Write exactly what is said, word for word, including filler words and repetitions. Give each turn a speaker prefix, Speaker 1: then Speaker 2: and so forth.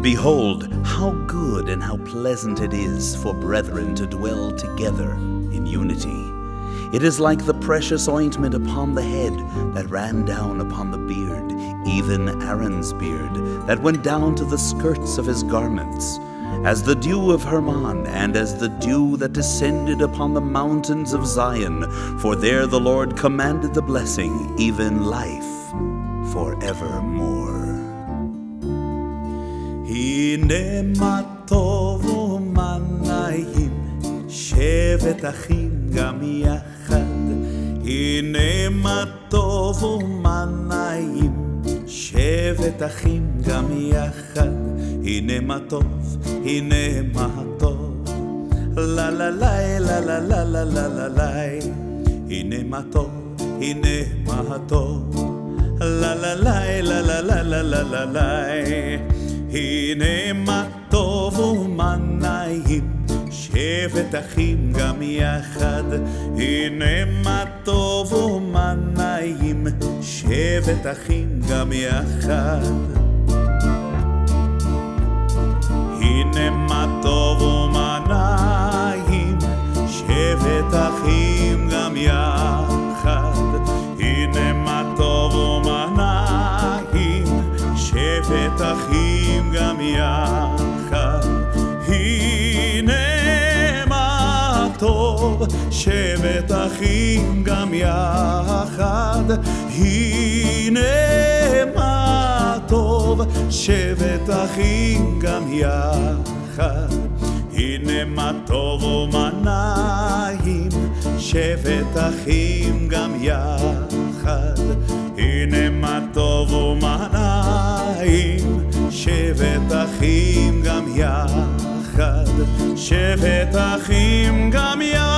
Speaker 1: Behold, how good and how pleasant it is for brethren to dwell together in unity. It is like the precious ointment upon the head that ran down upon the beard, even Aaron's beard, that went down to the skirts of his garments, as the dew of Hermon, and as the dew that descended upon the mountains of Zion. For there the Lord commanded the blessing, even life forevermore.
Speaker 2: הנה מה טוב ומה נעים, שבת אחים גם יחד. הנה מה טוב ומה נעים, שבת אחים גם יחד. הנה מה טוב, הנה מה טוב, לה לה לה לה לה לה לה לה לה לה. הנה מה טוב, הנה מה טוב, לה לה לה לה לה לה לה לה לה לה. הנה מה טוב ומה נעים, שבת אחים גם יחד. הנה מה טוב ומה נעים, שבת אחים גם יחד. הנה מה טוב ומה נעים, שבת אחים גם יחד. הנה מה טוב ומה נעים, שבת אחים גם יחד. הנה מה טוב, שבת אחים גם יחד. הנה מה טוב, שבת אחים גם יחד. הנה מה טוב ומה נעים, שבת אחים גם יחד. הנה מה טוב ומה נעים, שבת אחים גם יחד. שבת אחים גם יחד.